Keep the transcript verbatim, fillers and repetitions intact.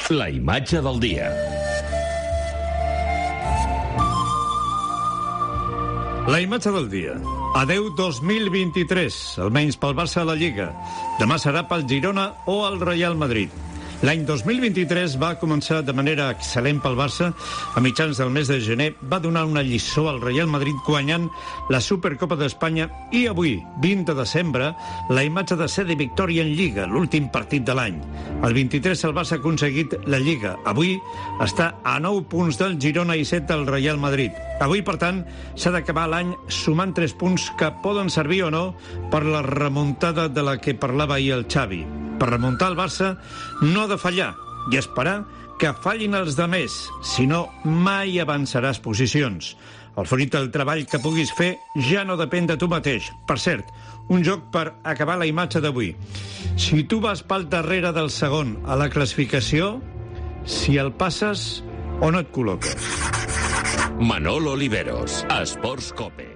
La imatge del dia. La imatge del dia. Adeu dos mil vint-i-tres, almenys pel Barça a la Lliga. Demà serà pel Girona o el Real Madrid. L'any dos mil vint-i-tres va començar de manera excel·lent pel Barça. A mitjans del mes de gener va donar una lliçó al Real Madrid guanyant la Supercopa d'Espanya i avui, vint de desembre, la imatge de ser de victòria en Lliga, l'últim partit de l'any. El vint-i-tres el Barça ha aconseguit la Lliga. Avui està a nou punts del Girona i set del Real Madrid. Avui, per tant, s'ha d'acabar l'any sumant tres punts que poden servir o no per la remuntada de la que parlava ahir el Xavi. Per remuntar el Barça no ha de fallar i esperar que fallin els demés, si no mai avançaràs posicions. El fruit del treball que puguis fer ja no depèn de tu mateix. Per cert, un joc per acabar la imatge d'avui. Si tu vas pel darrere del segon a la classificació, si el passes o no et col·loques. Manolo Oliveros, Esports Cope.